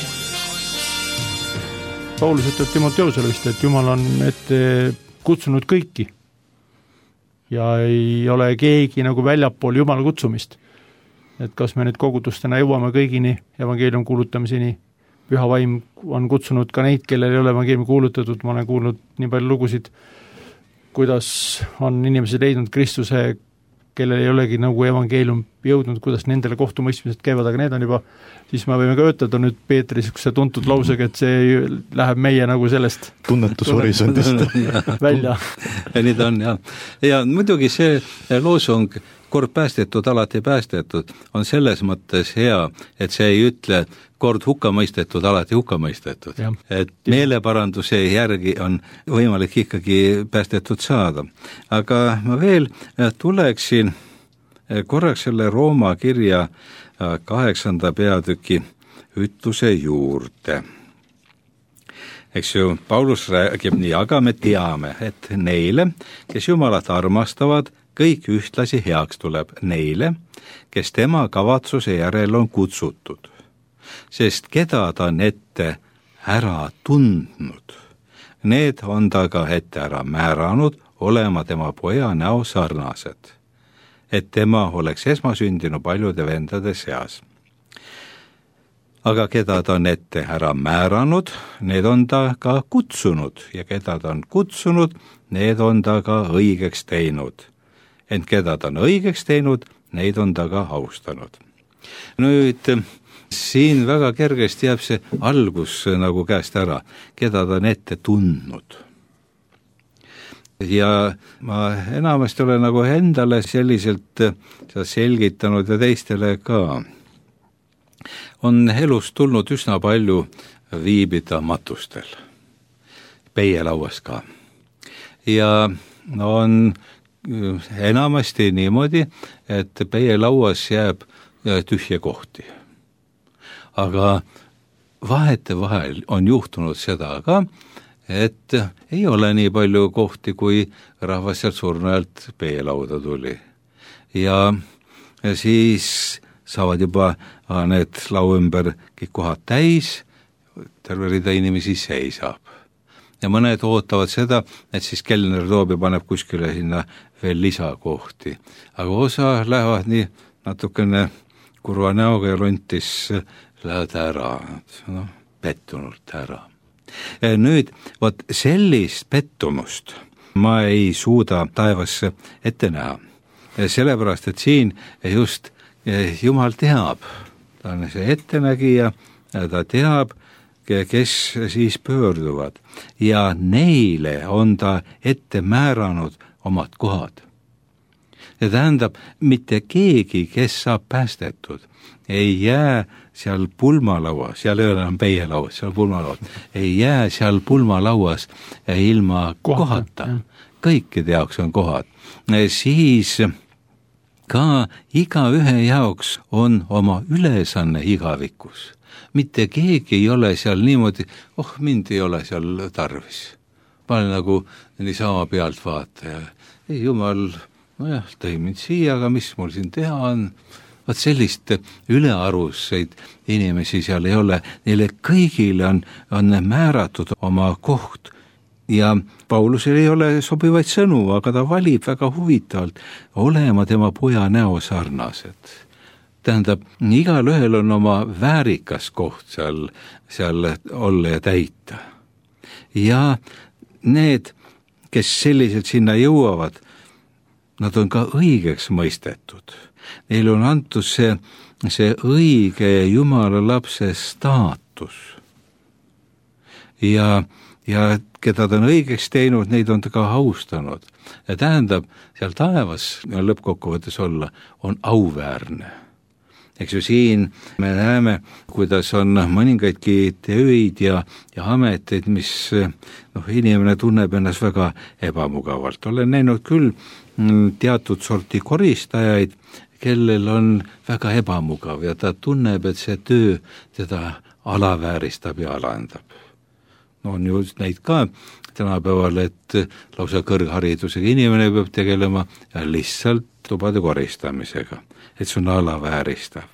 Speaker 2: Paulus ütleb Timoteusele vist, et Jumal on ette kutsunud kõiki ja ei ole keegi nagu väljapool Jumala kutsumist. Et kas me nüüd kogudustena jõuame kõigini evangeelium kuulutamiseni, Püha Vaim on kutsunud ka neid, kellel ei ole evangeeliumi kuulutatud, ma olen kuulnud nii palju lugusid, kuidas on inimesed leidnud Kristuse, kellel ei olegi nagu evangeelium jõudnud, kuidas nendele kohtumõistmised käivad, aga need on juba, siis me võime ka öötada nüüd Peetri niisuguse tuntud lausega, et see läheb meie nagu sellest
Speaker 3: tunnetushorisondist
Speaker 2: välja.
Speaker 4: Ja nii ta on, jah. Ja muidugi see loosung kord päästetud, alati päästetud, on selles mõttes hea, et see ei ütle kord hukkamõistetud, alati hukkamõistetud. Et meeleparanduse järgi on võimalik ikkagi päästetud saada. Aga ma veel tuleksin korraks selle Rooma kirja 8. peatüki ütluse juurde. Eks ju, Paulus räägib nii, aga me teame, et neile, kes Jumalat armastavad, kõik ühtlasi heaks tuleb neile, kes tema kavatsuse järel on kutsutud. Sest keda ta on ette ära tundnud, need on ta ka ette ära määranud olema tema poja näo sarnased, et tema oleks esmasündinu paljude vendade seas. Aga keda ta on ette ära määranud, need on ta ka kutsunud ja keda ta on kutsunud, need on ta ka õigeks teinud. Ent keda ta on õigeks teinud, neid on ta ka austanud. Nüüd siin väga kergesti jääb see algus nagu käest ära, keda ta on ette tundnud. Ja ma enamasti olen nagu endale selliselt selgitanud ja teistele ka. On elus tulnud üsna palju viibida matustel, peielauas ka. Ja on enamasti niimoodi, et peielauas jääb tühje kohti. Aga vahetevahel on juhtunud seda ka, et ei ole nii palju kohti, kui rahvas sealt surnajalt peielauda tuli. Ja siis saavad juba need lau ümber kõik kohad täis, terve rida inimesi seisab. Ja mõned ootavad seda, et siis kelner toob ja paneb kuskile sinna veel lisakohti. Aga osa lähevad nii natukene kurva näoga ja lontis lähevad ära, pettunult ära. Nüüd, vot sellist pettumust ma ei suuda taevasse ette näha. Sellepärast, et siin just Jumal teab, ta on see ettenägija, ta teab, kes siis pöörduvad ja neile on ta ette määranud omad kohad. Ja tähendab, mitte keegi, kes saab päästetud, ei jää seal pulmalauas, seal ei ole enam peielauas, seal pulmalauas, ei jää seal pulmalauas ilma kohata. Kõikide jaoks on kohad. Siis ka igaühe jaoks on oma ülesanne igavikus. Mitte keegi ei ole seal niimoodi, mind ei ole seal tarvis. Ma olen nagu niisama pealt vaataja. Ei, Jumal, nojah, tõi mind siia, aga mis mul siin teha on? Vaat sellist ülearusseid inimesi seal ei ole. Neile kõigile on määratud oma koht. Ja Paulusel ei ole sobivaid sõnu, aga ta valib väga huvitavalt olema tema poja näo sarnased. Tähendab, igal ühel on oma väärikas koht seal olla ja täita. Ja need, kes selliselt sinna jõuavad, nad on ka õigeks mõistetud. Neil on antud see õige Jumala lapse staatus. Ja ja keda ta on õigeks teinud, neid on ta ka austanud. Ja tähendab, seal taevas lõppkokkuvõttes olla on auväärne. Eks ju siin me näeme, kuidas on mõningaidki tööid ja ameteid, mis inimene tunneb ennast väga ebamugavalt. Olen näinud küll teatud sorti koristajaid, kellel on väga ebamugav ja ta tunneb, et see töö teda alavääristab ja alandab. On ju neid ka tänapäeval, et lausa kõrgharidusega inimene peab tegelema ja lihtsalt tubade koristamisega, et see on alavääristav.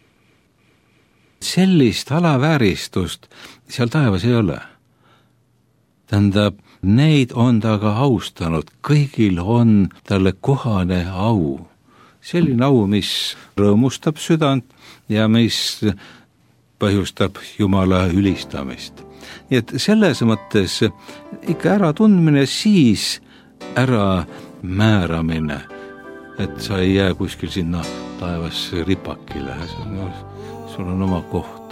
Speaker 4: Sellist alavääristust seal taevas ei ole. Tähendab, neid on ta ka austanud, kõigil on talle kohane au. Selline au, mis rõõmustab südant ja mis põhjustab Jumala ülistamist. Nii et selles mõttes ikka äratundmine, siis ära määramine, et sa ei jää kuskil sinna taevas ripakile, sul on oma koht.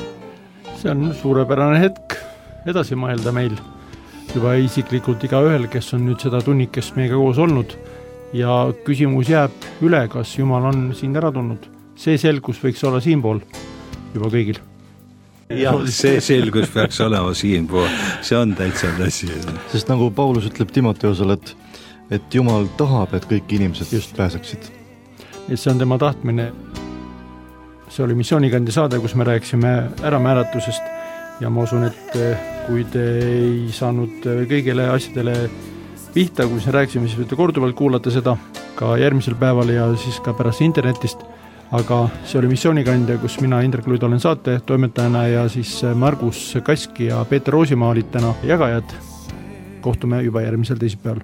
Speaker 2: See on suurepärane hetk edasi mõelda meil juba isiklikult igaühel, kes on nüüd seda tunnikest meiega koos olnud ja küsimus jääb üle, kas Jumal on sind ära tundnud. See selgus võiks olla siinpool juba kõigil.
Speaker 4: Ja see selgus peaks olema siinpool, see on täitsa tõsi.
Speaker 3: Sest nagu Paulus ütleb Timoteosele, et Jumal tahab, et kõik inimesed just pääseksid.
Speaker 2: Et see on tema tahtmine. See oli Missioonikandi saade, kus me rääkisime äramääratusest ja ma usun, et kui te ei saanud kõigile asjadele pihta, kui me rääkisime, siis võite korduvalt kuulata seda ka järgmisel päeval ja siis ka pärast internetist. Aga see oli Missioonikandja, kus mina, Indrek Luid, olen saate toimetajana ja siis Margus Kaski ja Peeter Roosimaa olid täna jagajad. Kohtume juba järgmisel teisipäeval.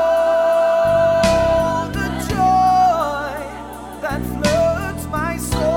Speaker 5: My soul.